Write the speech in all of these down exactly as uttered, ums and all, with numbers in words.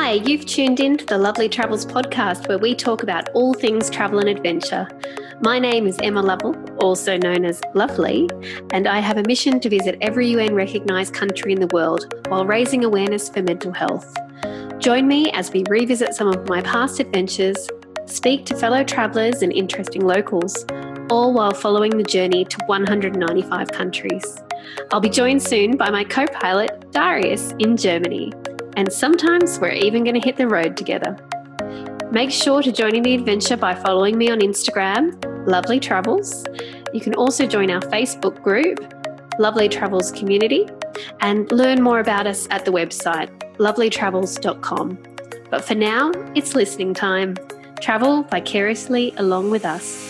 Hi, you've tuned in to the Lovely Travels podcast where we talk about all things travel and adventure. My name is Emma Lovell, also known as Lovely, and I have a mission to visit every U N recognised country in the world while raising awareness for mental health. Join me as we revisit some of my past adventures, speak to fellow travellers and interesting locals, all while following the journey to one hundred ninety-five countries. I'll be joined soon by my co-pilot, Darius, in Germany. And sometimes we're even going to hit the road together. Make sure to join in the adventure by following me on Instagram, Lovely Travels. You can also join our Facebook group, Lovely Travels Community, and learn more about us at the website, lovely travels dot com. But for now, it's listening time. Travel vicariously along with us.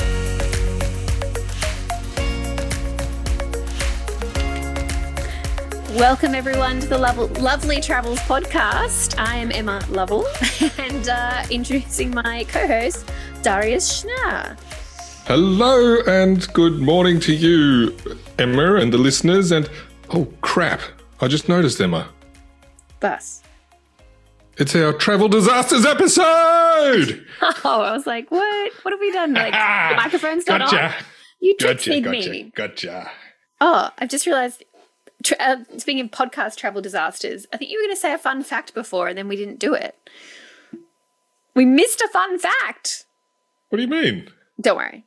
Welcome everyone to the Lo- Lovely Travels podcast. I am Emma Lovell and uh, introducing my co-host, Darius Schnarr. Hello and good morning to you, Emma, and the listeners. And oh crap, I just noticed, Emma. Bus. It's our travel disasters episode. Oh, I was like, what? What have we done? Like, the microphone's not gotcha. on. You Gotcha, tricked gotcha, me. gotcha. Oh, I've just realised. Tra- uh, speaking of podcast travel disasters, I think you were going to say a fun fact before and then we didn't do it. We missed a fun fact. What do you mean? Don't worry.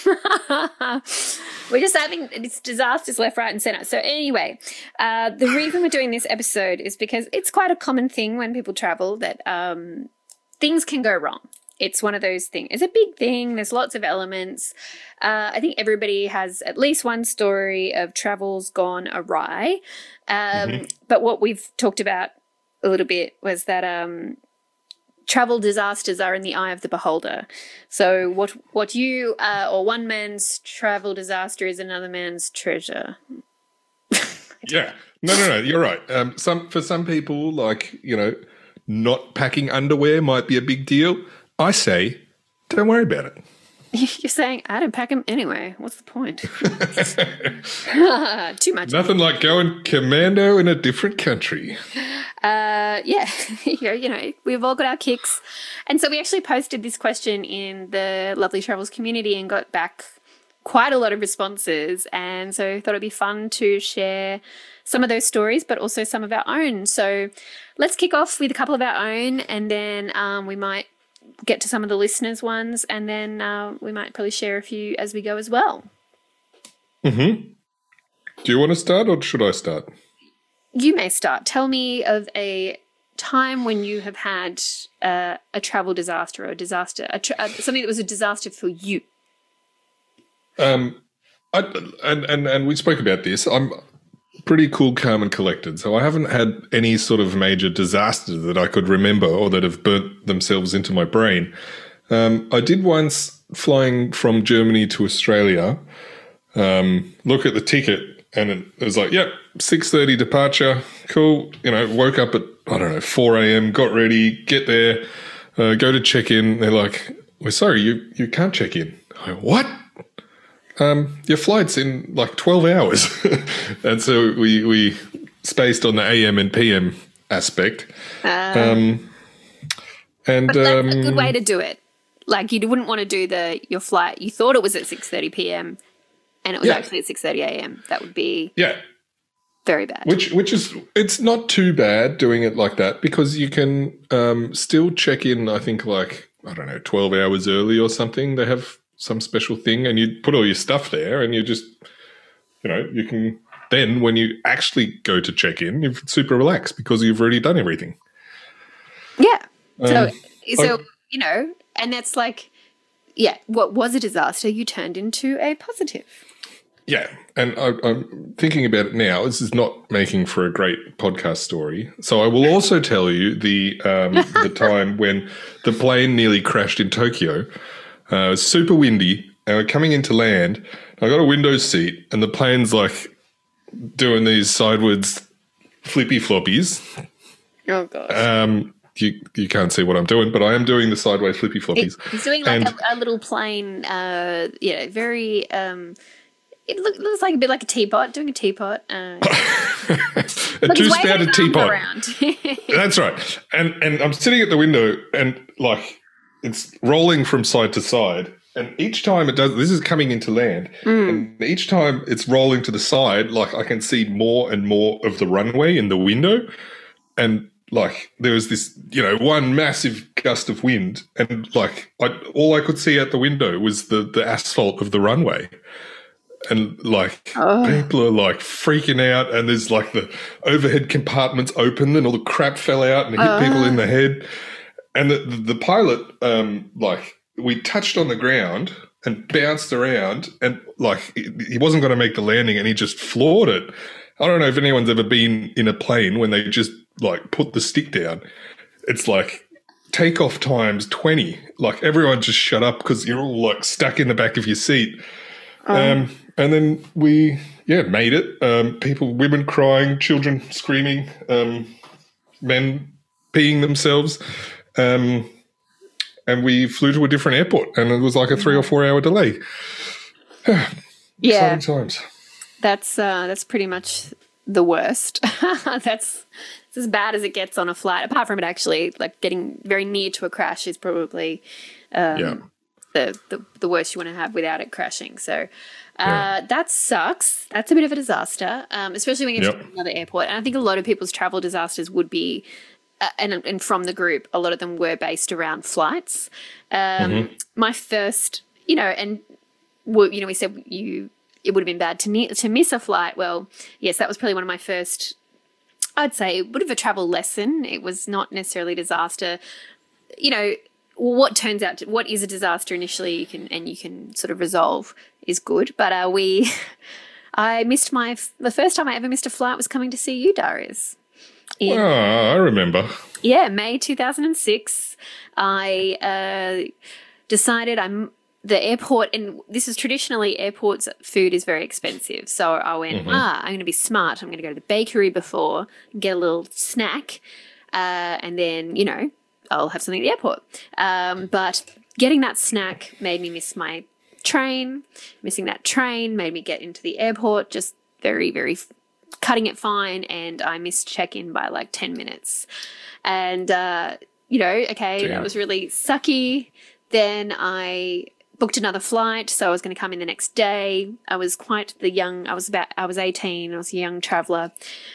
We're just having it's disasters left, right and centre. So anyway, uh, the reason we're doing this episode is because it's quite a common thing when people travel that um, things can go wrong. It's one of those things. It's a big thing. There's lots of elements. Uh, I think everybody has at least one story of travels gone awry. Um, mm-hmm. But what we've talked about a little bit was that um, travel disasters are in the eye of the beholder. So what what you uh, or one man's travel disaster is another man's treasure. Yeah. No, no, no. You're right. Um, some for some people, like, you know, not packing underwear might be a big deal. I say, don't worry about it. You're saying, I don't pack them anyway. What's the point? Too much. Nothing like going commando in a different country. Uh, yeah, you know, we've all got our kicks. And so we actually posted this question in the Lovely Travels community and got back quite a lot of responses. And so I thought it'd be fun to share some of those stories, but also some of our own. So let's kick off with a couple of our own, and then um, we might get to some of the listeners' ones, and then uh, we might probably share a few as we go as well. Mm-hmm. Do you want to start or should I start? You may start. Tell me of a time when you have had uh, a travel disaster or a disaster, a tra- uh, something that was a disaster for you. Um, I, and, and, and we spoke about this. I'm pretty cool, calm and collected. So I haven't had any sort of major disaster that I could remember or that have burnt themselves into my brain. Um, I did once, flying from Germany to Australia, um, look at the ticket and it was like, yep, six thirty departure. Cool. You know, woke up at, I don't know, four a.m., got ready, get there, uh, go to check in. They're like, we're sorry, you, you can't check in. I went, what? Um, your flight's in like twelve hours. And so we, we spaced on the A M and P M aspect. Uh, um, and but that's um, a good way to do it. Like, you wouldn't want to do the your flight. You thought it was at six thirty p.m. and it was yeah. actually at six thirty a.m. That would be yeah. very bad. Which which is, it's not too bad doing it like that because you can um, still check in, I think, like, I don't know, twelve hours early or something. They have some special thing and you put all your stuff there and you just, you know, you can then when you actually go to check in, you're super relaxed because you've already done everything. Yeah. So, um, so I, you know, and that's like, yeah, what was a disaster you turned into a positive. Yeah. And I, I'm thinking about it now. This is not making for a great podcast story. So I will also tell you the um, the time when the plane nearly crashed in Tokyo. Uh, it was super windy, and we're coming into land. I got a window seat, and the plane's like doing these sideways flippy floppies. Oh gosh! Um, you you can't see what I'm doing, but I am doing the sideways flippy floppies. He's doing like and, a, a little plane, uh, you know, very um, it look, looks like a bit like a teapot, doing a teapot. Uh, a two-spouted teapot. That's right. And and I'm sitting at the window and like it's rolling from side to side. And each time it does, this is coming into land. Mm. And each time it's rolling to the side, like I can see more and more of the runway in the window. And like there was this, you know, one massive gust of wind, and like I, all I could see out the window was the the asphalt of the runway. And like oh. people are like freaking out, and there's like the overhead compartments open, and all the crap fell out and hit uh. people in the head. And the the, the pilot, um, like we touched on the ground and bounced around, and like he wasn't going to make the landing, and he just floored it. I don't know if anyone's ever been in a plane when they just like put the stick down. It's like takeoff times twenty. Like everyone just shut up because you're all like stuck in the back of your seat. Um, um, and then we, yeah, made it. Um, people, women crying, children screaming, um, men peeing themselves. Um, and we flew to a different airport, and it was like a three or four hour delay. yeah. Exciting times. That's, uh, that's pretty much the worst. That's it's as bad as it gets on a flight. Apart from it actually, like getting very near to a crash is probably um, yeah. the, the the worst you want to have without it crashing. So uh, yeah. that sucks. That's a bit of a disaster, um, especially when you're yep. to another airport. And I think a lot of people's travel disasters would be, uh, and, and from the group, a lot of them were based around flights. Um, mm-hmm. My first, you know, and we, you know, we said you. It would have been bad to ne- to miss a flight. Well, yes, that was probably one of my first, I'd say, a bit of a travel lesson. It was not necessarily a disaster. You know, what turns out, to, what is a disaster initially you can and you can sort of resolve is good. But uh, we, I missed my, the first time I ever missed a flight was coming to see you, Darius. In, oh, I remember. Yeah, May two thousand six. I uh, decided I'm, the airport, and this is traditionally airports food is very expensive. So I went, mm-hmm. ah, I'm going to be smart. I'm going to go to the bakery before, get a little snack, uh, and then, you know, I'll have something at the airport. Um, but getting that snack made me miss my train. Missing that train made me get into the airport just very, very f- cutting it fine, and I missed check-in by like ten minutes. And, uh, you know, okay, Damn. That was really sucky. Then I booked another flight, so I was going to come in the next day. I was quite the young, I was about, I was eighteen, I was a young traveller.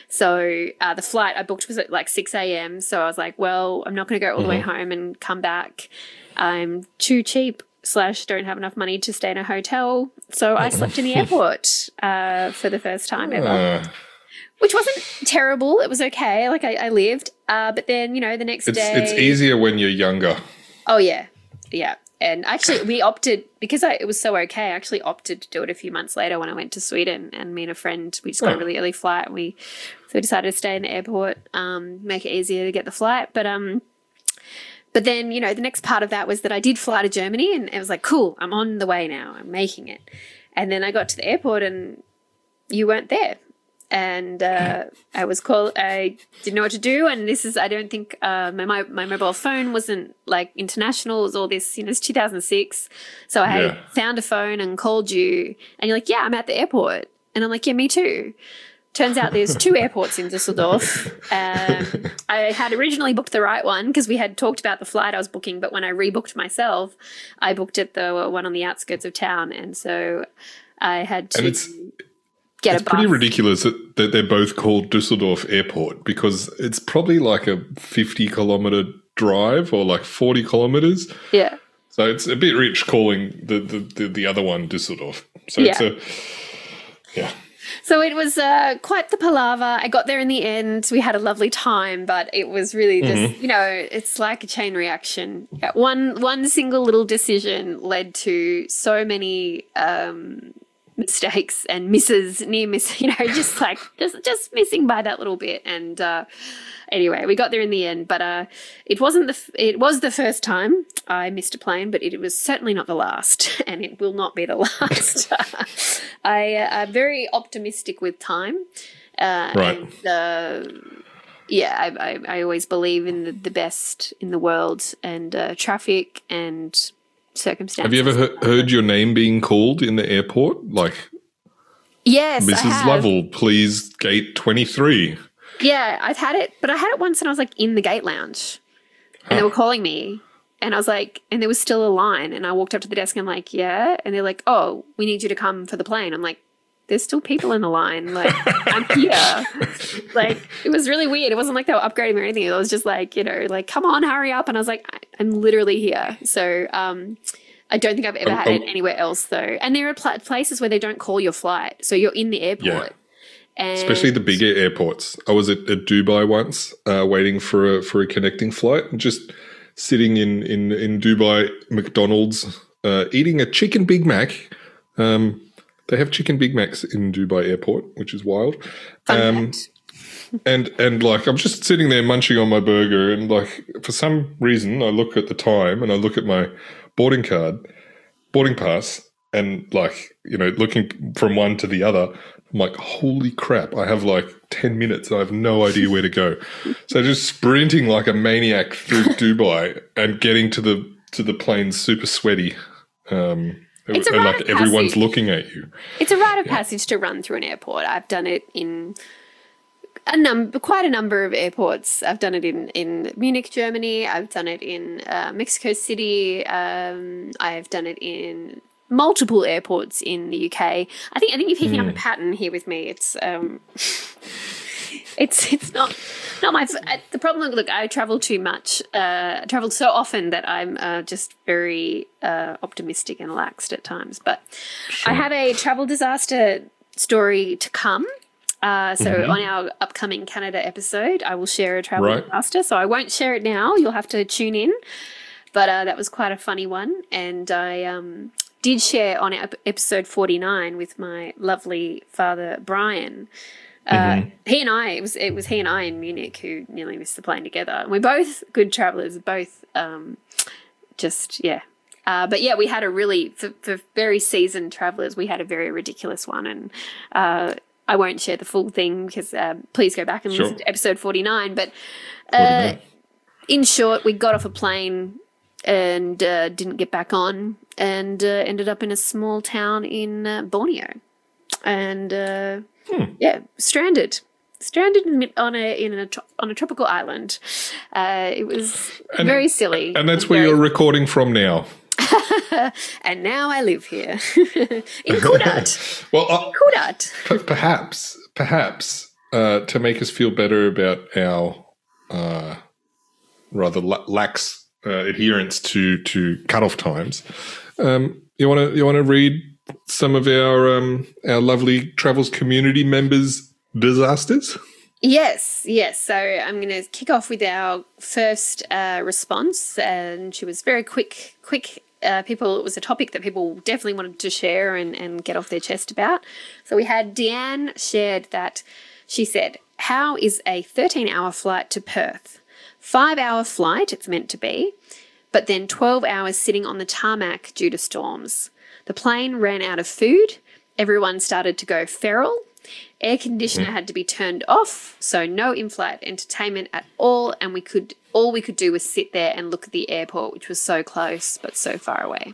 So uh, the flight I booked was at like six a.m. So I was like, well, I'm not going to go all mm-hmm. the way home and come back. I'm too cheap slash don't have enough money to stay in a hotel. So I slept in the airport uh, for the first time ever. Uh. Which wasn't terrible. It was okay. Like I, I lived. Uh, but then, you know, the next it's, day. It's easier when you're younger. Oh, yeah. Yeah. And actually, we opted, because I, it was so okay, I actually opted to do it a few months later when I went to Sweden, and me and a friend, we just got oh. a really early flight. And we, so we decided to stay in the airport, um, make it easier to get the flight. But um, but then, you know, the next part of that was that I did fly to Germany, and it was like, cool, I'm on the way now. I'm making it. And then I got to the airport and you weren't there. And uh, I was called, I didn't know what to do. And this is, I don't think uh, my, my my mobile phone wasn't like international. It was all this, you know, it's two thousand six. So I yeah. found a phone and called you. And you're like, yeah, I'm at the airport. And I'm like, yeah, me too. Turns out there's two airports in Dusseldorf. Um, I had originally booked the right one because we had talked about the flight I was booking. But when I rebooked myself, I booked it the one on the outskirts of town. And so I had to. And it's- Get it's pretty ridiculous that, that they're both called Dusseldorf Airport, because it's probably like a fifty kilometre drive or like forty kilometres. Yeah. So it's a bit rich calling the, the, the, the other one Dusseldorf. So yeah. it's a, yeah. So it was uh, quite the palaver. I got there in the end. We had a lovely time, but it was really just, mm-hmm. you know, it's like a chain reaction. One, one single little decision led to so many um mistakes and misses, near miss, you know, just like just just missing by that little bit. And uh, anyway, we got there in the end. But uh, it wasn't the f- it was the first time I missed a plane, but it was certainly not the last, and it will not be the last. I uh, I'm very optimistic with time, uh, right? And, uh, yeah, I, I I always believe in the, the best in the world, and uh, traffic and circumstances. Have you ever he- heard your name being called in the airport? Like, Yes, I Missus have. Lovell, please gate twenty-three. Yeah, I've had it, but I had it once and I was like in the gate lounge and they were calling me and I was like, and there was still a line and I walked up to the desk and I'm like, yeah. And they're like, oh, we need you to come for the plane. I'm like, there's still people in the line. Like, I'm here. Like, it was really weird. It wasn't like they were upgrading me or anything. It was just like, you know, like, come on, hurry up. And I was like, I'm literally here. So, um, I don't think I've ever Um, had um, it anywhere else though. And there are pl- places where they don't call your flight. So you're in the airport. Yeah. And Especially the bigger airports. I was at, at Dubai once, uh, waiting for a for a connecting flight, and just sitting in in in Dubai McDonald's, uh, eating a chicken Big Mac. Um, they have chicken Big Macs in Dubai Airport, which is wild. Um, and and like I'm just sitting there munching on my burger, and like for some reason I look at the time and I look at my boarding card, boarding pass, and like you know looking from one to the other. I'm like, holy crap, I have like ten minutes and I have no idea where to go. So just sprinting like a maniac through Dubai and getting to the to the plane super sweaty. Um, It's a and rite like of everyone's passage. looking at you. It's a rite of passage to run through an airport. I've done it in a number, quite a number of airports. I've done it in, in Munich, Germany. I've done it in uh, Mexico City. Um, I've done it in multiple airports in the U K. I think I think you're picking Hmm. up a pattern here with me. It's um, it's it's not not my f- the problem. Look, I travel too much. Uh, I travel so often that I'm uh, just very uh, optimistic and laxed at times. But I have a travel disaster story to come. Uh, so Mm-hmm. on our upcoming Canada episode, I will share a travel Right. disaster. So I won't share it now. You'll have to tune in. But uh, that was quite a funny one. And I um, did share on ep- episode forty-nine with my lovely father, Brian. Uh, Mm-hmm. He and I, it was it was he and I in Munich who nearly missed the plane together. And we're both good travellers, both um, just, yeah. Uh, but yeah, we had a really, for, for very seasoned travellers, we had a very ridiculous one. And uh, I won't share the full thing because uh, please go back and Sure. listen to episode forty-nine. But uh, forty-nine. in short, we got off a plane and uh, didn't get back on and uh, ended up in a small town in uh, Borneo. And uh, Hmm. yeah, stranded. Stranded in, on a in a tro- on a tropical island. Uh, it was And- very silly. And that's and where very- you're recording from now. And now I live here in Kudat. Well, I, Kudat. P- perhaps, perhaps, uh, to make us feel better about our uh, rather la- lax uh, adherence to to cutoff times, um, you want to you want to read some of our um, our lovely Travels community members' disasters. Yes, yes. So I'm going to kick off with our first uh, response, and she was very quick. Quick. Uh, people. It was a topic that people definitely wanted to share and, and get off their chest about. So we had Deanne shared that she said, "How is a thirteen-hour flight to Perth? Five-hour flight. It's meant to be, but then twelve hours sitting on the tarmac due to storms. The plane ran out of food. Everyone started to go feral. Air conditioner had to be turned off, so no in-flight entertainment at all, and we could all we could do was sit there and look at the airport, which was so close but so far away."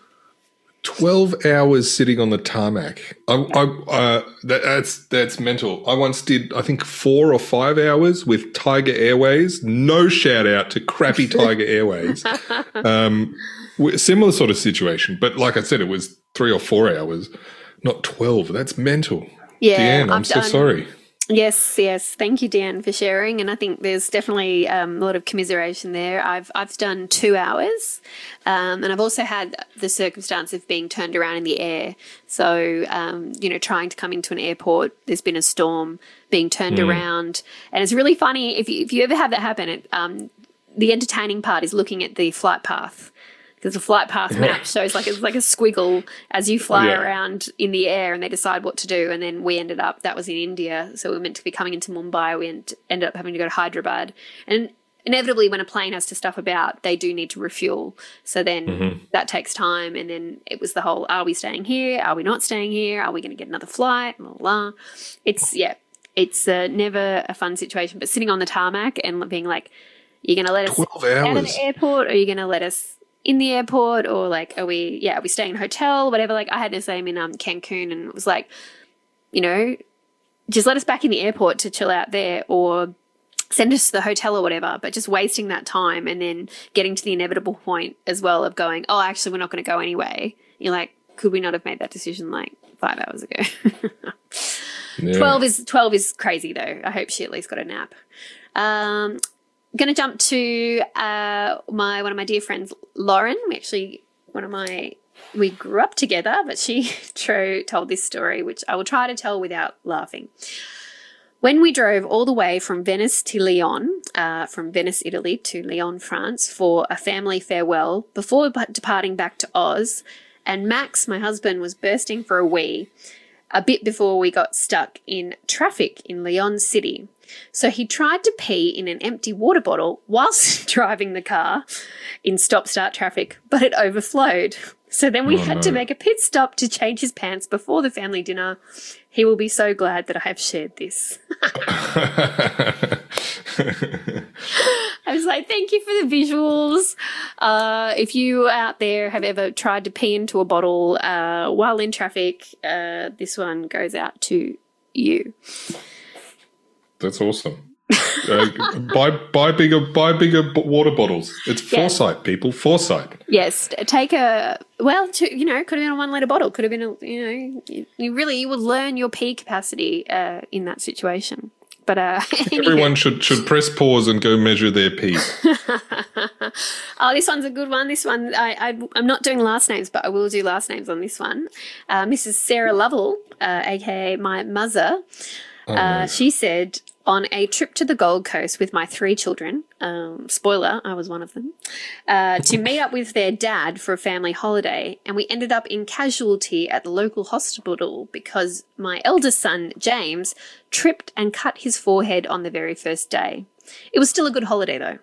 Twelve hours sitting on the tarmac. I, I, uh, that, that's that's mental. I once did, I think, four or five hours with Tiger Airways. No shout out to crappy Tiger Airways. Um, w- similar sort of situation, but like I said, it was three or four hours, not twelve. That's mental. Yeah, Deanne, I'm I've so done- sorry. Yes, yes. Thank you, Dan, for sharing. And I think there's definitely um, a lot of commiseration there. I've I've done two hours, um, and I've also had the circumstance of being turned around in the air. So, um, you know, trying to come into an airport, there's been a storm, being turned around, and it's really funny if you, if you ever have that happen. It, um, the entertaining part is looking at the flight path. Because the flight path map shows like it's like a squiggle as you fly Yeah. around in the air, and they decide what to do. And then we ended up, that was in India, so we were meant to be coming into Mumbai. We end, ended up having to go to Hyderabad, and inevitably, when a plane has to stuff about, they do need to refuel. So then that takes time, and then it was the whole: are we staying here? Are we not staying here? Are we going to get another flight? Blah, blah, blah. It's yeah, it's uh, never a fun situation. But sitting on the tarmac and being like, "You're going to let us Twelve out of hours. the airport, or are you going to let us in the airport, or like, are we, yeah, are we staying in a hotel, whatever?" Like I had the same in um, Cancun, and it was like, you know, just let us back in the airport to chill out there, or send us to the hotel or whatever, but just wasting that time and then getting to the inevitable point as well of going, oh, actually, we're not going to go anyway. You're like, could we not have made that decision like five hours ago? yeah. twelve is twelve is crazy, though. I hope she at least got a nap. Um, going to jump to uh, my one of my dear friends, Lauren. We actually, one of my, we grew up together, but she told this story, which I will try to tell without laughing. When we drove all the way from Venice to Lyon, uh, from Venice, Italy to Lyon, France, for a family farewell before departing back to Oz, and Max, my husband, was bursting for a wee a bit before we got stuck in traffic in Lyon City. So he tried to pee in an empty water bottle whilst driving the car in stop-start traffic, but it overflowed. So then we oh, had no. to make a pit stop to change his pants before the family dinner. He will be so glad that I have shared this. I was like, thank you for the visuals. Uh, if you out there have ever tried to pee into a bottle uh, while in traffic, uh, this one goes out to you. That's awesome. Uh, buy buy bigger buy bigger water bottles. It's foresight, yeah. people. Foresight. Yes, take a well, to, you know, could have been a one liter bottle. Could have been a you know, you, you really you would learn your pee capacity uh, in that situation. But uh, everyone should should press pause and go measure their pee. Oh, this one's a good one. This one I, I I'm not doing last names, but I will do last names on this one. Uh, Missus Sarah Lovell, uh, aka my mother. Oh, uh, no. She said, on a trip to the Gold Coast with my three children, um, spoiler, I was one of them, uh, to meet up with their dad for a family holiday, and we ended up in casualty at the local hospital because my eldest son, James, tripped and cut his forehead on the very first day. It was still a good holiday, though.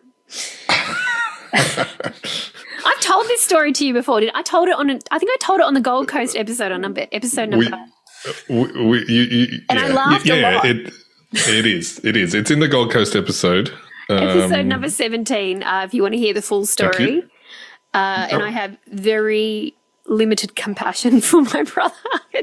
I've told this story to you before. Did I told it on? A, I think I told it on the Gold Coast episode on number episode number. We- We, we, you, you, and yeah, I laughed yeah, a lot. It, it is. It is. It's in the Gold Coast episode. Episode um, number seventeen, uh, if you want to hear the full story. Uh, and oh. I have very limited compassion for my brother.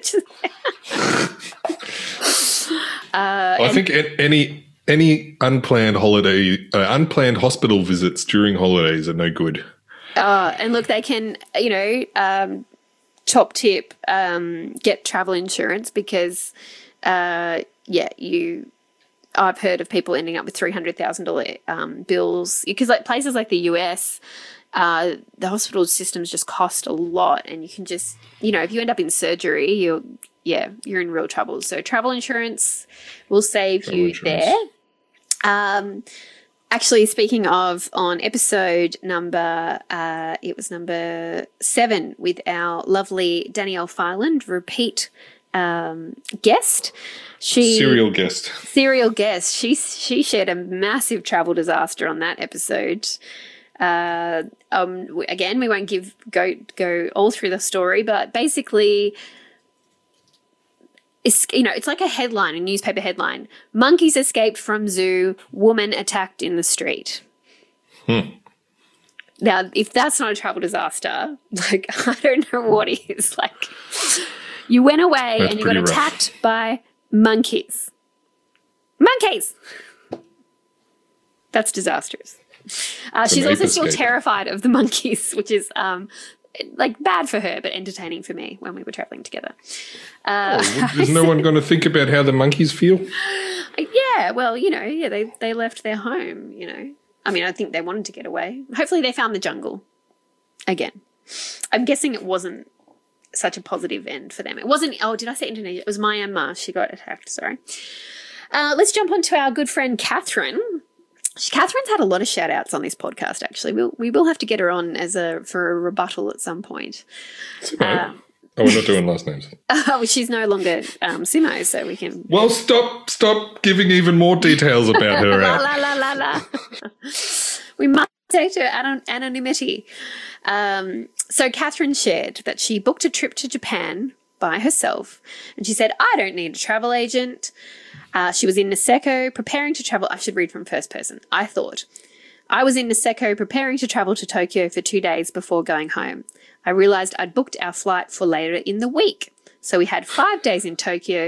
uh, I think any any unplanned holiday, uh, unplanned hospital visits during holidays are no good. Uh, and look, they can, you know... Um, top tip, um, get travel insurance because, uh, yeah, you. I've heard of people ending up with three hundred thousand dollars um, bills because, like, places like the U S, uh, the hospital systems just cost a lot, and you can just, you know, if you end up in surgery, you're, yeah, you're in real trouble. So travel insurance will save travel you insurance. there. Um, Actually, speaking of, on episode number, uh, it was number seven with our lovely Danielle Filand, repeat um, guest. She serial guest. Serial guest. She she shared a massive travel disaster on that episode. Uh, um, again, we won't give go go all through the story, but basically. It's, you know, it's like a headline, a newspaper headline. Monkeys escaped from zoo, woman attacked in the street. Hmm. Now, if that's not a travel disaster, like, I don't know what is. Like, you went away that's and you got rough. attacked by monkeys. Monkeys! That's disastrous. Uh, she's also still escape. terrified of the monkeys, which is... um. like bad for her, but entertaining for me when we were traveling together. Uh, oh, is no one going to think about how the monkeys feel? Yeah, well, you know, yeah, they, they left their home, you know. I mean, I think they wanted to get away. Hopefully they found the jungle again. I'm guessing it wasn't such a positive end for them. It wasn't, oh, did I say Indonesia? It was Myanmar. She got attacked, sorry. Uh, let's jump on to our good friend Catherine. Catherine's had a lot of shout-outs on this podcast, actually. We'll, we will have to get her on as a for a rebuttal at some point. Uh, oh, we're not doing last names. Oh, she's no longer um, Simo, so we can... Well, stop stop giving even more details about her la, out. La, la, la, la. We must protect her anon- anonymity. Um, so Catherine shared that she booked a trip to Japan by herself, and she said, I don't need a travel agent. Uh, she was in Niseko preparing to travel. I should read from first person. I thought. I was in Niseko preparing to travel to Tokyo for two days before going home. I realised I'd booked our flight for later in the week. So we had five days in Tokyo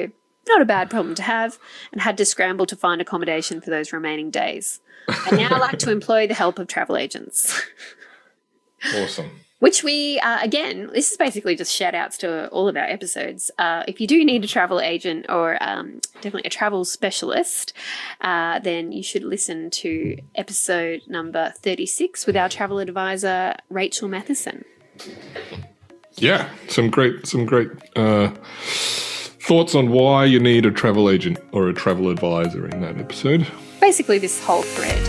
not a bad problem to have, and had to scramble to find accommodation for those remaining days. And now I like to employ the help of travel agents. Awesome. Which we, uh, again, this is basically just shout outs to all of our episodes. Uh, if you do need a travel agent or um, definitely a travel specialist, uh, then you should listen to episode number thirty-six with our travel advisor, Rachel Matheson. Yeah, some great, some great uh, thoughts on why you need a travel agent or a travel advisor in that episode. Basically this whole thread.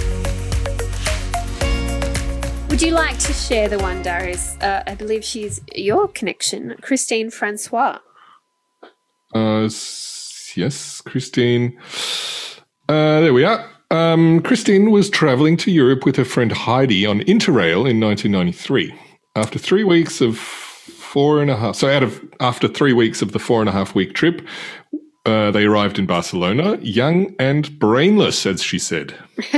Would you like to share the one, Darius? Uh, I believe she's your connection, Christine Francois. Uh, yes, Christine. Uh, there we are. Um, Christine was travelling to Europe with her friend Heidi on Interrail in nineteen ninety-three. After three weeks of four and a half, so out of after three weeks of the four and a half week trip, uh, they arrived in Barcelona, young and brainless, as she said.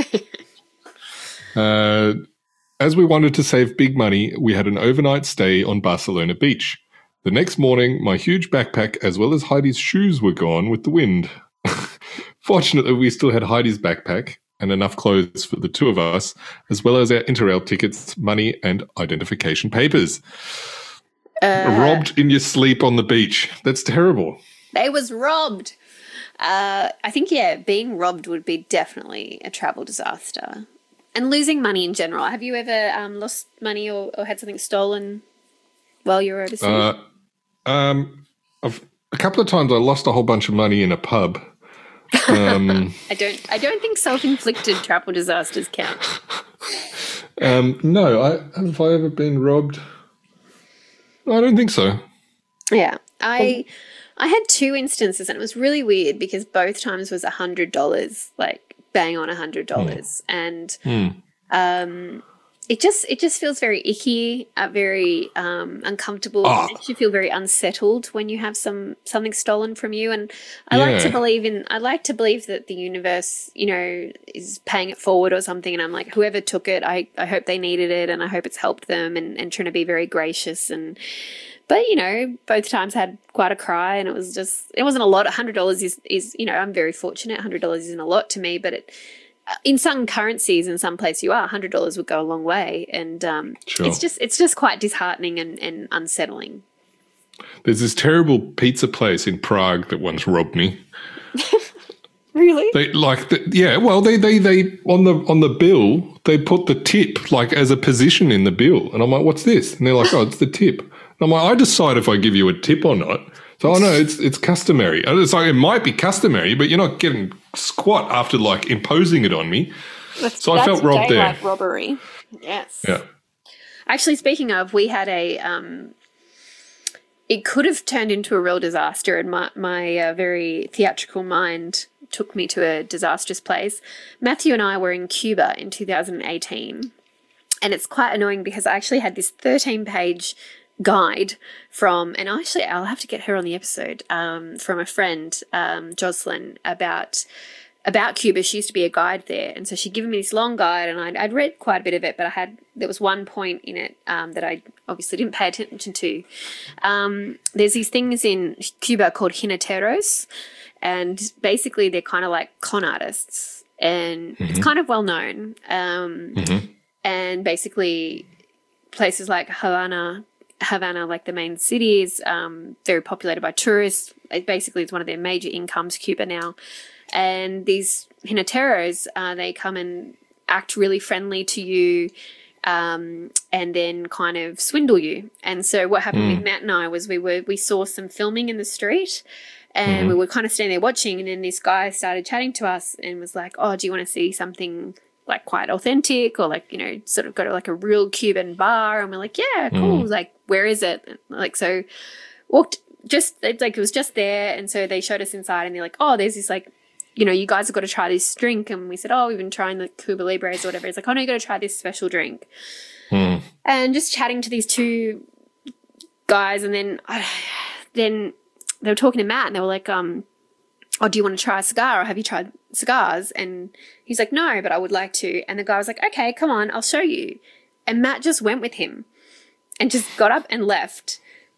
uh, As we wanted to save big money, we had an overnight stay on Barcelona beach. The next morning, my huge backpack as well as Heidi's shoes were gone with the wind. Fortunately, we still had Heidi's backpack and enough clothes for the two of us, as well as our Interrail tickets, money, and identification papers. Uh, robbed in your sleep on the beach. That's terrible. They was robbed. Uh, I think, yeah, being robbed would be definitely a travel disaster. And losing money in general. Have you ever um, lost money or, or had something stolen while you were overseas? Uh, um, I've, a couple of times I lost a whole bunch of money in a pub. Um, I don't. I don't think self-inflicted travel disasters count. um, no, I have I ever been robbed? I don't think so. Yeah, I um, I had two instances, and it was really weird because both times was a hundred dollars, like. Bang on a hundred dollars, mm. and mm. Um, it just it just feels very icky, uh, very um, uncomfortable. Oh. It makes you feel very unsettled when you have some something stolen from you. And I yeah. like to believe in I like to believe that the universe, you know, is paying it forward or something. And I'm like, whoever took it, I I hope they needed it, and I hope it's helped them, and and trying to be very gracious and. But, you know, both times had quite a cry, and it was just, it wasn't a lot. one hundred dollars is, is you know, I'm very fortunate. one hundred dollars isn't a lot to me, but it, in some currencies, in some place you are, one hundred dollars would go a long way. And um, sure. it's just it's just quite disheartening and, and unsettling. There's this terrible pizza place in Prague that once robbed me. Really? They like the, yeah, well they, they they on the on the bill they put the tip like as a position in the bill. And I'm like, what's this? And they're like, oh, it's the tip. I'm like, I decide if I give you a tip or not. So, I know it's it's customary. It's like, it might be customary, but you're not getting squat after, like, imposing it on me. That's, so that's I felt robbed there. robbery. Yes. Yeah. Actually, speaking of, we had a um, – it could have turned into a real disaster, and my, my uh, very theatrical mind took me to a disastrous place. Matthew and I were in Cuba in two thousand eighteen, and it's quite annoying because I actually had this thirteen-page – guide from, and actually I'll have to get her on the episode, um, from a friend, um, Jocelyn, about about Cuba. She used to be a guide there, and so she'd given me this long guide, and I'd, I'd read quite a bit of it, but I had there was one point in it um, that I obviously didn't pay attention to. Um, there's these things in Cuba called jineteros, and basically they're kind of like con artists, and mm-hmm. it's kind of well known. Um, mm-hmm. And basically places like Havana, Havana, like the main city, is um, very populated by tourists. It basically is one of their major incomes, Cuba now. And these jineteros, uh, they come and act really friendly to you, um, and then kind of swindle you. And so what happened mm. with Matt and I was we were we saw some filming in the street, and mm-hmm. we were kind of standing there watching, and then this guy started chatting to us and was like, oh, do you want to see something like quite authentic, or like, you know, sort of go to like a real Cuban bar? And we're like, yeah, cool. Mm. Like, where is it? And like, so walked just like it was just there. And so they showed us inside, and they're like, oh, there's this like, you know, you guys have got to try this drink. And we said, oh, we've been trying the Cuba Libres or whatever. It's like, oh no, you got to try this special drink. Mm. And just chatting to these two guys, and then uh, then they were talking to Matt, and they were like, um, oh, do you want to try a cigar, or have you tried cigars? And he's like, no, but I would like to. And the guy was like, okay, come on, I'll show you. And Matt just went with him and just got up and left.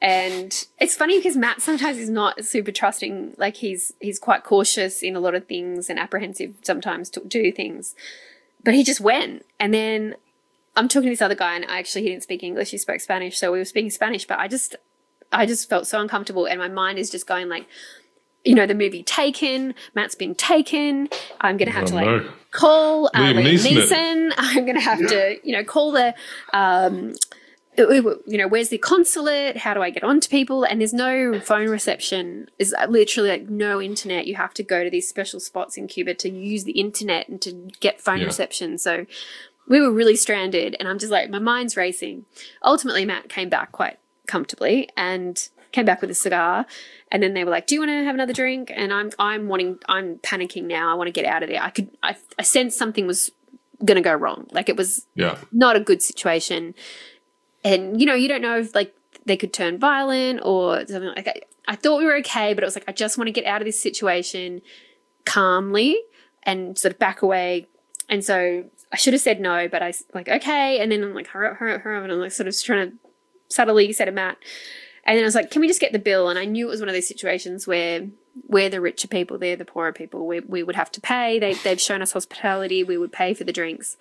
And it's funny because Matt sometimes is not super trusting. Like he's he's quite cautious in a lot of things and apprehensive sometimes to do things. But he just went. And then I'm talking to this other guy, and actually he didn't speak English. He spoke Spanish, so we were speaking Spanish. But I just I just felt so uncomfortable, and my mind is just going like, you know, the movie Taken, Matt's been taken. I'm going to have oh, to like no. call uh, Liam, Liam Neeson. Neeson. I'm going to have to, you know, call the, um, you know, where's the consulate? How do I get on to people? And there's no phone reception. There's literally like no internet. You have to go to these special spots in Cuba to use the internet and to get phone yeah. reception. So we were really stranded, and I'm just like, my mind's racing. Ultimately, Matt came back quite comfortably and came back with a cigar. And then they were like, do you want to have another drink? And I'm I'm wanting, I'm panicking now. I want to get out of there. I could, I, I sensed something was going to go wrong. Like it was yeah. not a good situation. And, you know, you don't know if like they could turn violent or something like that. I thought we were okay, but it was like, I just want to get out of this situation calmly and sort of back away. And so I should have said no, but I like, okay. And then I'm like, hurry up, hurry up, hurry up. And I'm like sort of trying to subtly say to Matt. And then I was like, can we just get the bill? And I knew it was one of those situations where we're the richer people, they're the poorer people. We we would have to pay. They, they've shown us hospitality. We would pay for the drinks.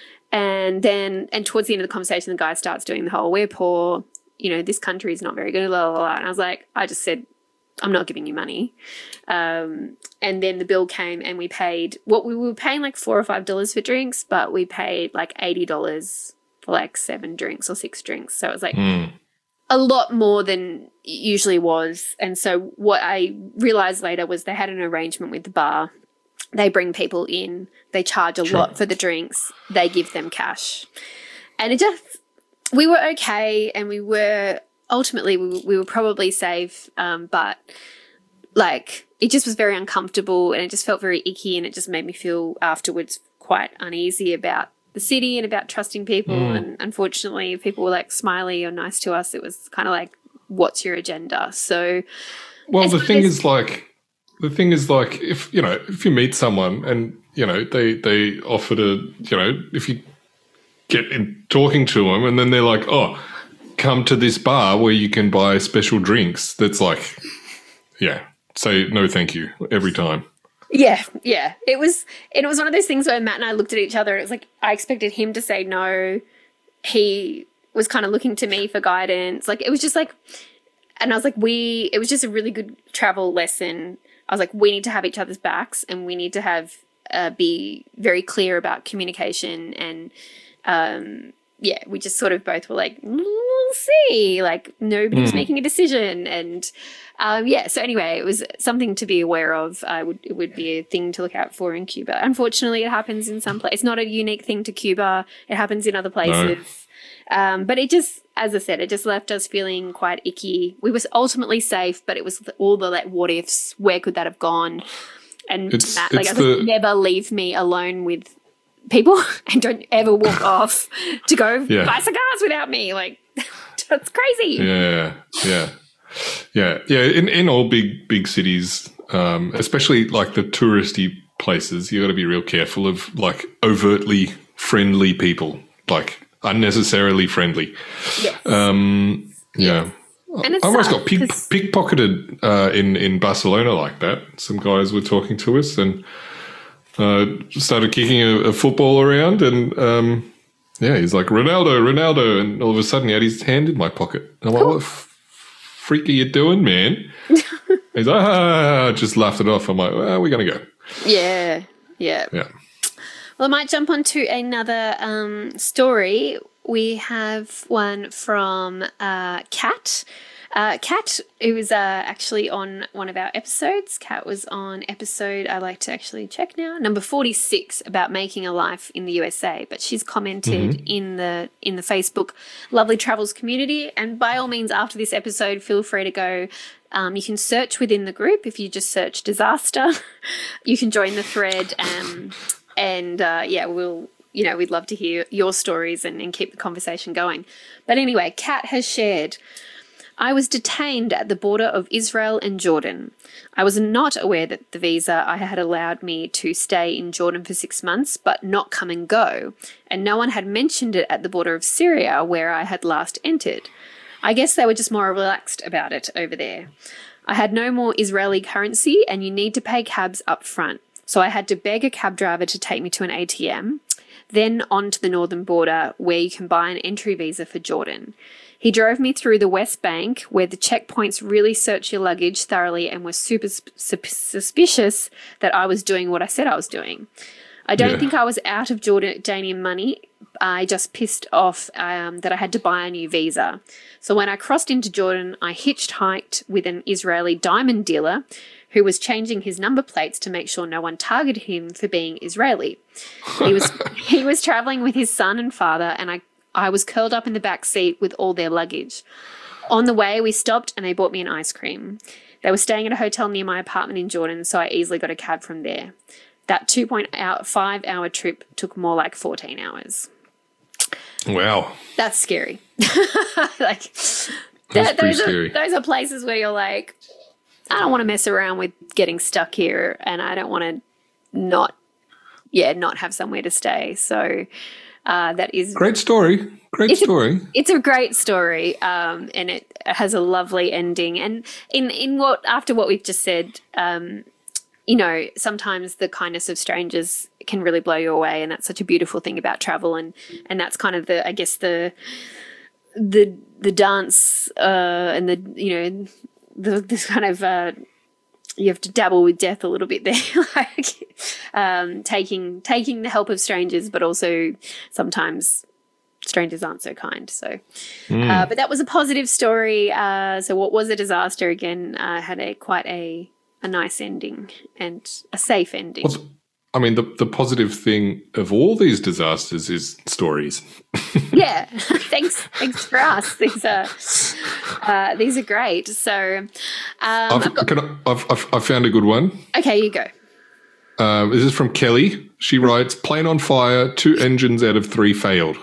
And then, and towards the end of the conversation, the guy starts doing the whole, we're poor, you know, this country is not very good, blah, blah, blah. And I was like, I just said, I'm not giving you money. Um, and then the bill came and we paid, what we were paying like four or five dollars for drinks, but we paid like eighty dollars for like seven drinks or six drinks. So it was like, mm. a lot more than it usually was. And so what I realized later was they had an arrangement with the bar. They bring people in, they charge a sure. lot for the drinks, they give them cash. And it just, we were okay, and we were, ultimately we, we were probably safe, um, but like it just was very uncomfortable, and it just felt very icky, and it just made me feel afterwards quite uneasy about the city and about trusting people. Mm. And unfortunately, if people were like smiley or nice to us, it was kind of like, what's your agenda? So, well, the thing is like, the thing is like, if, you know, if you meet someone and, you know, they, they offer to, you know, if you get in talking to them and then they're like, oh, come to this bar where you can buy special drinks. That's like, yeah, say no, thank you every time. Yeah, yeah. It was it was one of those things where Matt and I looked at each other and it was like I expected him to say no. He was kind of looking to me for guidance. Like it was just like, and I was like, we, it was just a really good travel lesson. I was like, we need to have each other's backs, and we need to have, uh, be very clear about communication. And, um, yeah, we just sort of both were like, we'll see, like nobody was mm. making a decision. And, um, yeah, so anyway, it was something to be aware of. I would, it would be a thing to look out for in Cuba. Unfortunately, it happens in some places. It's not a unique thing to Cuba. It happens in other places. No. Um, but it just, as I said, it just left us feeling quite icky. We were ultimately safe, but it was all the like what ifs. Where could that have gone? And it's, Matt, it's like, I was the, like, never leave me alone with people, and don't ever walk off to go yeah. buy cigars without me. Like that's crazy. Yeah, yeah, yeah, yeah. In in all big big cities, um, especially like the touristy places, you got to be real careful of like overtly friendly people, like. Unnecessarily friendly. Yes. Um, yeah. And it's I almost sad, got pick, pickpocketed uh, in, in Barcelona like that. Some guys were talking to us and uh, started kicking a, a football around, and um, yeah, he's like, Ronaldo, Ronaldo, and all of a sudden he had his hand in my pocket. And I'm like, what the f- freak are you doing, man? He's like, ah, just laughed it off. I'm like, well, we're going to go. Yeah, yeah. Yeah. Well, I might jump on to another um, story. We have one from uh, Kat. Uh, Kat, who was uh, actually on one of our episodes. Kat was on episode, I like to actually check now, number forty-six, about making a life in the U S A. But she's commented mm-hmm. in the in the Facebook Lovely Travels community. And by all means, after this episode, feel free to go. Um, you can search within the group. If you just search disaster, you can join the thread. Um, And, uh, yeah, we'll, you know, we'd love to hear your stories and, and keep the conversation going. But anyway, Kat has shared, I was detained at the border of Israel and Jordan. I was not aware that the visa I had allowed me to stay in Jordan for six months, but not come and go. And no one had mentioned it at the border of Syria, where I had last entered. I guess they were just more relaxed about it over there. I had no more Israeli currency and you need to pay cabs up front. So I had to beg a cab driver to take me to an A T M, then on to the northern border where you can buy an entry visa for Jordan. He drove me through the West Bank where the checkpoints really search your luggage thoroughly and were super su- suspicious that I was doing what I said I was doing. I don't yeah. think I was out of Jordanian money. I just pissed off um, that I had to buy a new visa. So when I crossed into Jordan, I hitchhiked with an Israeli diamond dealer who was changing his number plates to make sure no one targeted him for being Israeli. He was he was traveling with his son and father, and I, I was curled up in the back seat with all their luggage. On the way, we stopped and they bought me an ice cream. They were staying at a hotel near my apartment in Jordan, so I easily got a cab from there. That two point five hour trip took more like fourteen hours. Wow. That's scary. like That's that, pretty those scary. Are, those are places where you're like, I don't want to mess around with getting stuck here and I don't want to not, yeah, not have somewhere to stay. So uh, that is... Great story. Great it's story. A, it's a great story um, and it has a lovely ending. And in, in what after what we've just said... Um, you know, sometimes the kindness of strangers can really blow you away, and that's such a beautiful thing about travel, and, and that's kind of the, I guess the the the dance uh, and the you know the this kind of uh, you have to dabble with death a little bit there, like um, taking taking the help of strangers, but also sometimes strangers aren't so kind. So, mm. uh, but that was a positive story. Uh, so, what was a disaster again? Uh, had a quite a a nice ending and a safe ending. Well, I mean, the, the positive thing of all these disasters is stories. yeah, thanks thanks for us. These are, uh, these are great. So um, I've, I've, got, can I, I've, I've, I've found a good one. Okay, you go. Um, this is from Kelly. She writes, plane on fire, two engines out of three failed.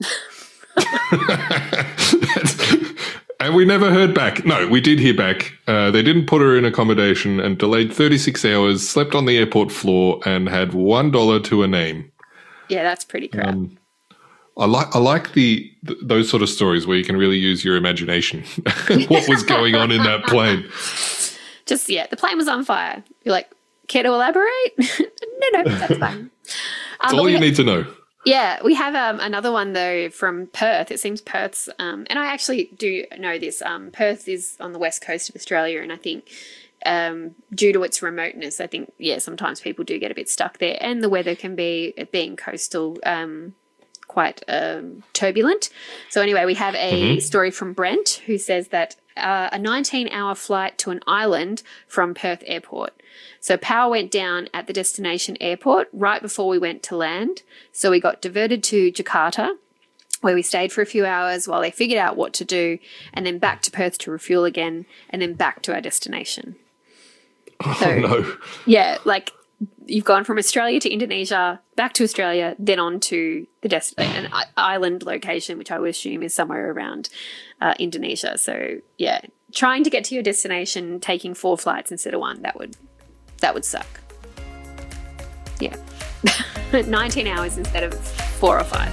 And we never heard back. No, we did hear back. Uh, they didn't put her in accommodation and delayed thirty-six hours, slept on the airport floor, and had one dollar to a name. Yeah, that's pretty crap. Um, I like I like the th- those sort of stories where you can really use your imagination. What was going on in that plane? Just, yeah, the plane was on fire. You're like, care to elaborate? no, no, that's fine. That's um, all you ha- need to know. Yeah, we have um, another one, though, from Perth. It seems Perth's, um, and I actually do know this, um, Perth is on the west coast of Australia, and I think um, due to its remoteness, I think, yeah, sometimes people do get a bit stuck there, and the weather can be, being coastal, um, quite um, turbulent. So anyway, we have a mm-hmm. story from Brent who says that uh, a nineteen hour flight to an island from Perth Airport. So power went down at the destination airport right before we went to land. So we got diverted to Jakarta, where we stayed for a few hours while they figured out what to do, and then back to Perth to refuel again, and then back to our destination. Oh, so, no. Yeah, like you've gone from Australia to Indonesia, back to Australia, then on to the des- an island location, which I would assume is somewhere around uh, Indonesia. So, yeah, trying to get to your destination, taking four flights instead of one, that would... That would suck. Yeah. nineteen hours instead of four or five.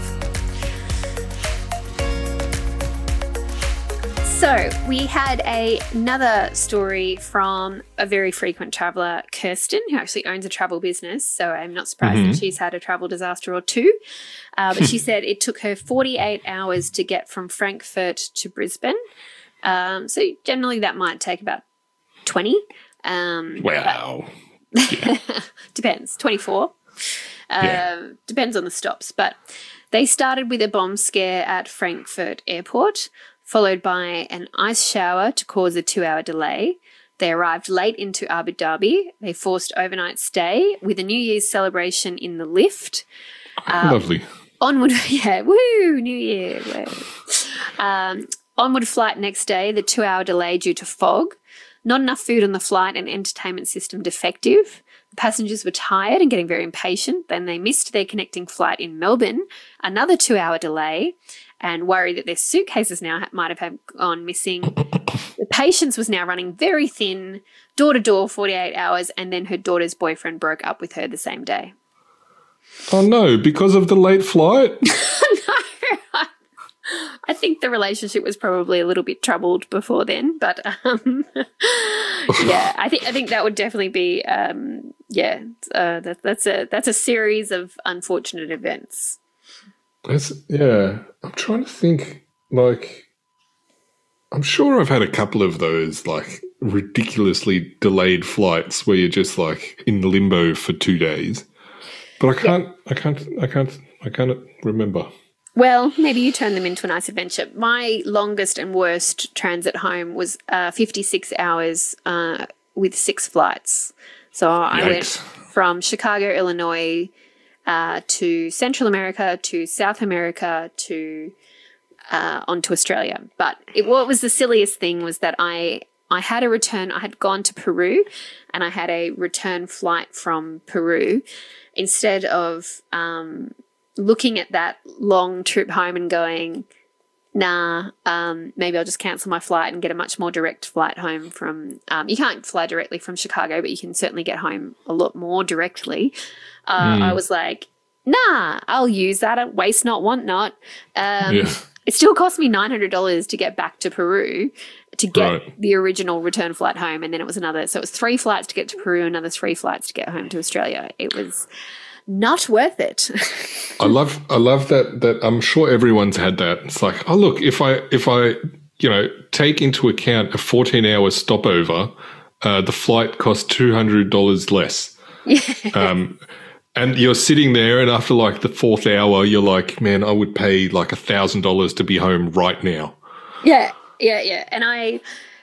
So we had a, another story from a very frequent traveller, Kirsten, who actually owns a travel business. So I'm not surprised mm-hmm. that she's had a travel disaster or two. Uh, but she said it took her forty-eight hours to get from Frankfurt to Brisbane. Um, so generally that might take about twenty. Um, wow. Yeah. Depends. twenty-four. Yeah. Uh, depends on the stops. But they started with a bomb scare at Frankfurt Airport, followed by an ice shower to cause a two-hour delay. They arrived late into Abu Dhabi. They forced overnight stay with a New Year's celebration in the lift. Um, Lovely. Onward, yeah, woo, New Year. Woo. Um, onward flight next day, the two-hour delay due to fog. Not enough food on the flight and entertainment system defective. The passengers were tired and getting very impatient. Then they missed their connecting flight in Melbourne, another two-hour delay, and worried that their suitcases now might have have gone missing. The patience was now running very thin, door-to-door, forty-eight hours, and then her daughter's boyfriend broke up with her the same day. Oh, no, because of the late flight? No. I think the relationship was probably a little bit troubled before then. But um, yeah, I think I think that would definitely be um, yeah. Uh, that, that's a that's a series of unfortunate events. It's, yeah, I'm trying to think. Like, I'm sure I've had a couple of those like ridiculously delayed flights where you're just like in limbo for two days. But I can't, yeah. I can't, I can't, I can't remember. Well, maybe you turn them into a nice adventure. My longest and worst transit home was uh, fifty-six hours uh, with six flights. So Yikes. I went from Chicago, Illinois, uh, to Central America, to South America, to uh, onto Australia. But it, what was the silliest thing was that I I had a return. I had gone to Peru, and I had a return flight from Peru. Instead of um, looking at that long trip home and going, nah, um, maybe I'll just cancel my flight and get a much more direct flight home from um, – you can't fly directly from Chicago, but you can certainly get home a lot more directly. Uh, mm. I was like, nah, I'll use that. Waste not, want not. Um, yeah. It still cost me nine hundred dollars to get back to Peru to get right. the original return flight home, and then it was another. So it was three flights to get to Peru, another three flights to get home to Australia. It was not worth it. I love, I love that. That I'm sure everyone's had that. It's like, oh look, if I, if I, you know, take into account a fourteen hour stopover, uh, the flight costs two hundred dollars less. Yeah. Um, And you're sitting there, and after like the fourth hour, you're like, man, I would pay like a thousand dollars to be home right now. Yeah, yeah, yeah. And I,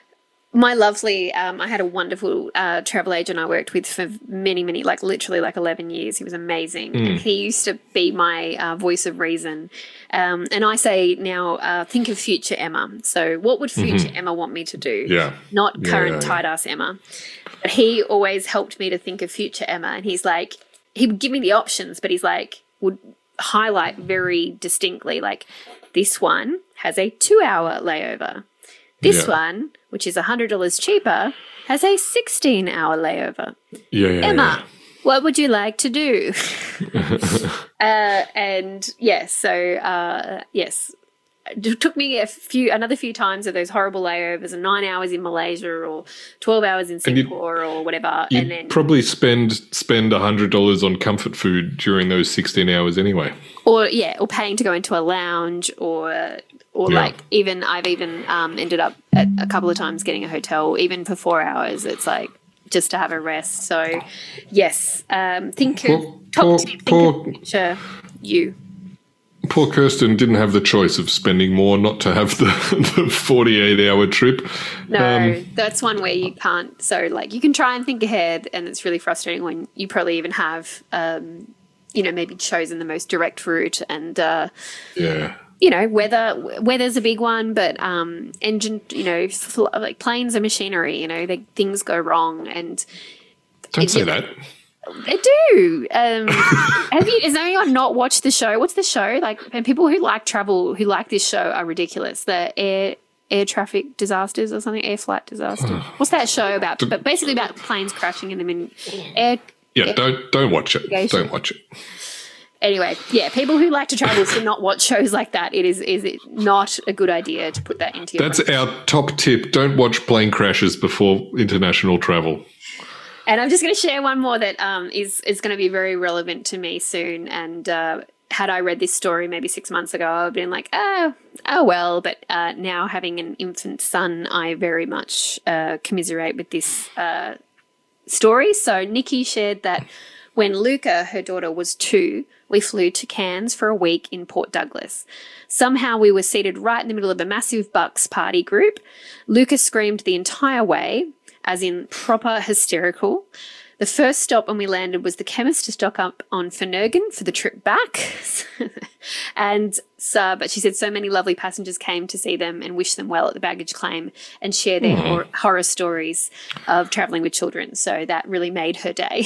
my lovely, um, I had a wonderful uh, travel agent I worked with for many, many, like literally like eleven years. He was amazing. Mm. And he used to be my uh, voice of reason. Um, and I say now, uh, think of future Emma. So what would future mm-hmm. Emma want me to do? Yeah. Not current yeah, yeah, tight-ass Emma. But he always helped me to think of future Emma. And he's like, he would give me the options, but he's like, would highlight very distinctly, like, this one has a two-hour layover. This yeah. one, which is one hundred dollars cheaper, has a sixteen-hour layover. Yeah, yeah, Emma, yeah. what would you like to do? uh, and, yes, so, uh, yes, it took me a few, another few times of those horrible layovers, and nine hours in Malaysia or twelve hours in Singapore or whatever. You'd and then probably spend spend a hundred dollars on comfort food during those sixteen hours anyway. Or yeah, or paying to go into a lounge, or or yeah. like even I've even um, ended up at a couple of times getting a hotel even for four hours. It's like just to have a rest. So yes, um, think poor, of top poor, tip. Think poor, of future you. Poor Kirsten didn't have the choice of spending more not to have the, the forty-eight hour trip. No, um, that's one where you can't. So, like, you can try and think ahead, and it's really frustrating when you probably even have, um, you know, maybe chosen the most direct route. And, uh, yeah, you know, weather weather's a big one, but um, engine, you know, fl- like planes are machinery, you know, they, things go wrong. And don't it, say that. They do. Um, have you? Has anyone not watched the show? What's the show? Like, and people who like travel, who like this show, are ridiculous. The air air traffic disasters or something, air flight disasters. What's that show about? But basically about planes crashing and them in air. Yeah, air don't don't watch it. Navigation. Don't watch it. Anyway, yeah, people who like to travel should not watch shows like that. It is is it not a good idea to put that into your. That's brain. Our top tip. Don't watch plane crashes before international travel. And I'm just going to share one more that um, is is going to be very relevant to me soon. And uh, had I read this story maybe six months ago, I would have been like, oh, oh well. But uh, now having an infant son, I very much uh, commiserate with this uh, story. So Nikki shared that when Luca, her daughter, was two, we flew to Cairns for a week in Port Douglas. Somehow we were seated right in the middle of a massive Bucks party group. Luca screamed the entire way, as in proper hysterical. The first stop when we landed was the chemist to stock up on Finnegan for the trip back. and so, but she said so many lovely passengers came to see them and wish them well at the baggage claim and share their mm. hor- horror stories of travelling with children. So that really made her day.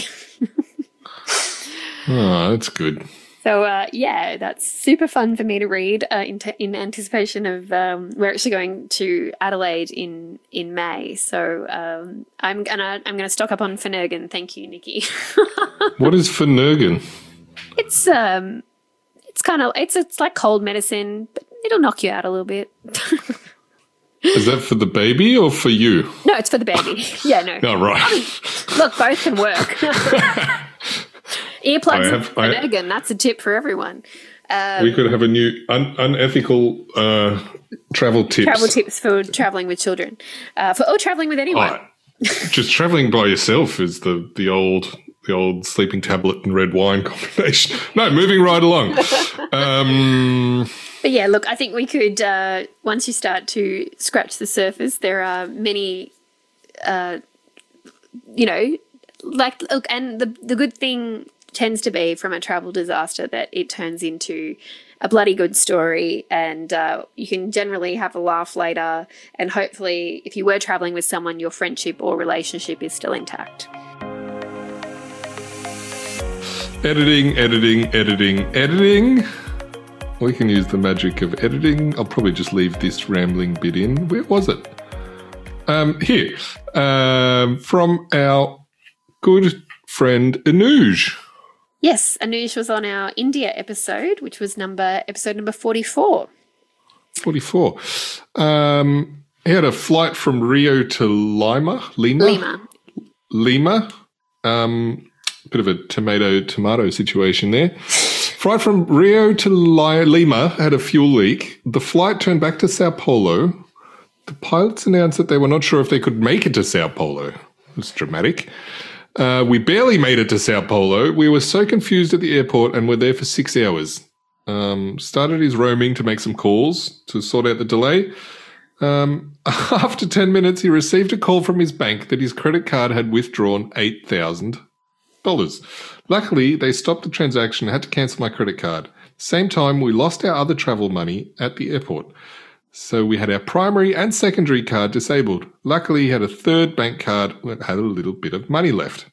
Oh, that's good. So, uh, yeah, that's super fun for me to read uh, in, t- in anticipation of um, we're actually going to Adelaide in, in May. So um, I'm gonna I'm gonna stock up on Finnegan. Thank you, Nikki. What is Finnegan? It's um, it's kind of it's it's like cold medicine, but it'll knock you out a little bit. Is that for the baby or for you? No, it's for the baby. Yeah, no. Oh, right. I mean, look, both can work. Earplugs have, for I, Megan. That's a tip for everyone. Um, we could have a new un- unethical uh, travel tips. Travel tips for traveling with children. Uh, for or traveling with anyone. Oh, just traveling by yourself is the, the old the old sleeping tablet and red wine combination. No, moving right along. Um, but yeah, look, I think we could, uh, once you start to scratch the surface, there are many, uh, you know, like, look, and the the good thing tends to be from a travel disaster that it turns into a bloody good story, and uh, you can generally have a laugh later, and hopefully if you were traveling with someone, your friendship or relationship is still intact. Editing, editing, editing, editing. We can use the magic of editing. I'll probably just leave this rambling bit in. Where was it? Um, here. Um, from our good friend Anuj. Yes, Anuj was on our India episode, which was number episode number forty-four. forty-four. Um, he had a flight from Rio to Lima. Lima. Lima. Lima. Um, bit of a tomato-tomato situation there. Flight from Rio to Lima had a fuel leak. The flight turned back to Sao Paulo. The pilots announced that they were not sure if they could make it to Sao Paulo. It was dramatic. Uh, we barely made it to Sao Paulo. We were so confused at the airport and were there for six hours. Um, started his roaming to make some calls to sort out the delay. Um, after ten minutes, he received a call from his bank that his credit card had withdrawn eight thousand dollars. Luckily, they stopped the transaction and had to cancel my credit card. Same time, we lost our other travel money at the airport. So we had our primary and secondary card disabled. Luckily, he had a third bank card that had a little bit of money left.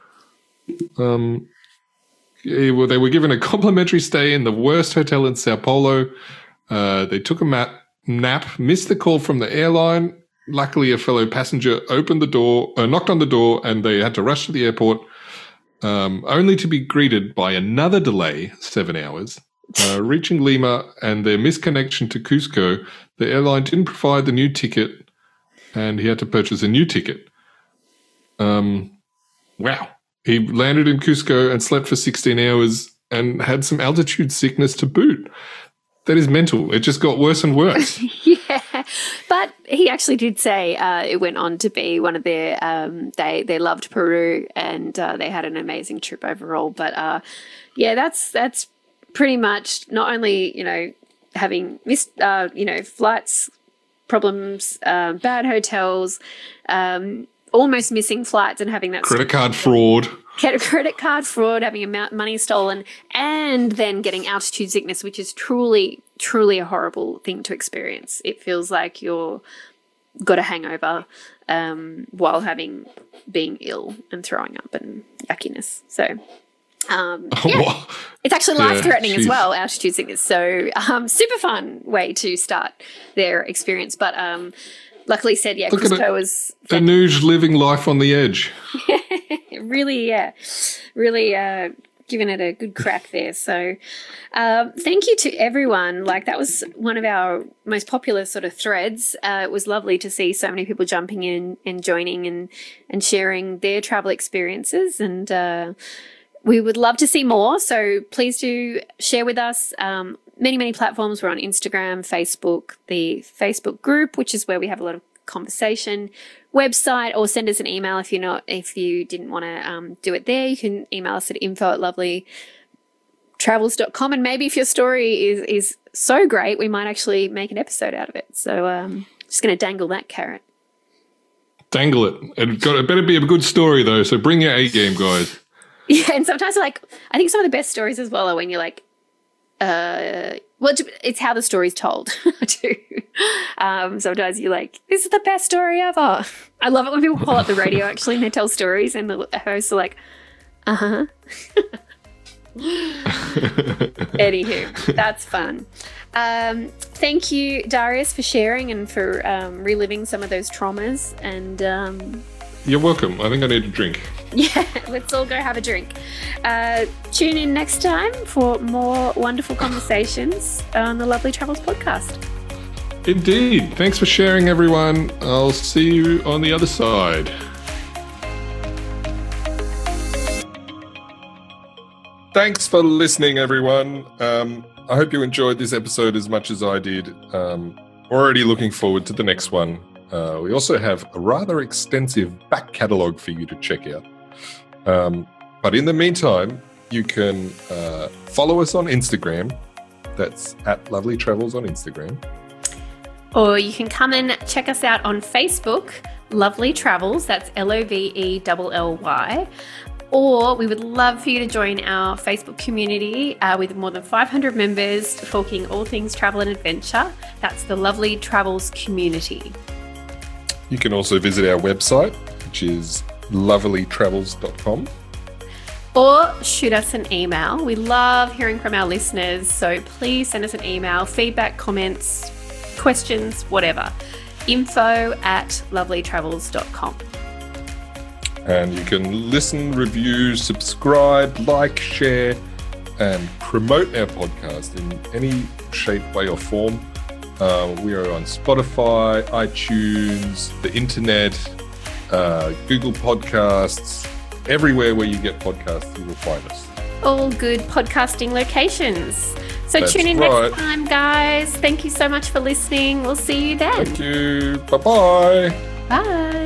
Um, yeah, well, they were given a complimentary stay in the worst hotel in Sao Paulo. Uh, they took a map, nap, missed the call from the airline. Luckily, a fellow passenger opened the door, uh, knocked on the door, and they had to rush to the airport, um, only to be greeted by another delay, seven hours. Uh, reaching Lima and their misconnection to Cusco, the airline didn't provide the new ticket and he had to purchase a new ticket. Um, wow. He landed in Cusco and slept for sixteen hours and had some altitude sickness to boot. That is mental. It just got worse and worse. Yeah. But he actually did say uh, it went on to be one of their, um, they, they loved Peru and uh, they had an amazing trip overall. But uh, yeah, that's, that's, pretty much not only, you know, having missed, uh, you know, flights, problems, uh, bad hotels, um, almost missing flights and having that credit card fraud, credit card fraud, having amount money stolen, and then getting altitude sickness, which is truly, truly a horrible thing to experience. It feels like you're got a hangover um, while having being ill and throwing up and yuckiness. So. Um, yeah. It's actually life-threatening yeah, as well, altitude sickness. So um, super fun way to start their experience. But um, luckily said, yeah, Cusco was... Anuj living life on the edge. really, yeah. Really uh, giving it a good crack there. So um, thank you to everyone. Like that was one of our most popular sort of threads. Uh, it was lovely to see so many people jumping in and joining and, and sharing their travel experiences and... Uh, We would love to see more, so please do share with us. Um, many, many platforms. We're on Instagram, Facebook, the Facebook group, which is where we have a lot of conversation, website, or send us an email if you're not, if you didn't want to um, do it there. You can email us at info at lovely travels dot com, and maybe if your story is is so great, we might actually make an episode out of it. So um, just going to dangle that carrot. Dangle it. It got it better be a good story though. So bring your A game, guys. Yeah, and sometimes like I think some of the best stories as well are when you're like, uh, well, it's how the story's told too. Um, sometimes you're like, this is the best story ever. I love it when people call up the radio actually and they tell stories and the hosts are like, uh huh. Anywho, that's fun. Um, thank you, Darius, for sharing and for um, reliving some of those traumas. And um, you're welcome. I think I need a drink. Yeah, let's all go have a drink. Uh, tune in next time for more wonderful conversations on the Lovely Travels podcast. Indeed. Thanks for sharing, everyone. I'll see you on the other side. Thanks for listening, everyone. Um, I hope you enjoyed this episode as much as I did. Um, already looking forward to the next one. Uh, we also have a rather extensive back catalogue for you to check out. Um, but in the meantime, you can uh, follow us on Instagram. That's at Lovely Travels on Instagram. Or you can come and check us out on Facebook, Lovely Travels. That's L O V E L L Y. Or we would love for you to join our Facebook community uh, with more than five hundred members talking all things travel and adventure. That's the Lovely Travels community. You can also visit our website, which is lovely travels dot com. Or shoot us an email. We love hearing from our listeners, so please send us an email, feedback, comments, questions, whatever. Info at lovely travels dot com. And you can listen, review, subscribe, like, share, and promote our podcast in any shape, way, or form. Uh, we are on Spotify, iTunes, the internet, uh, Google Podcasts, everywhere where you get podcasts, you will find us. All good podcasting locations. So That's tune in right. next time, guys. Thank you so much for listening. We'll see you then. Thank you. Bye-bye. Bye.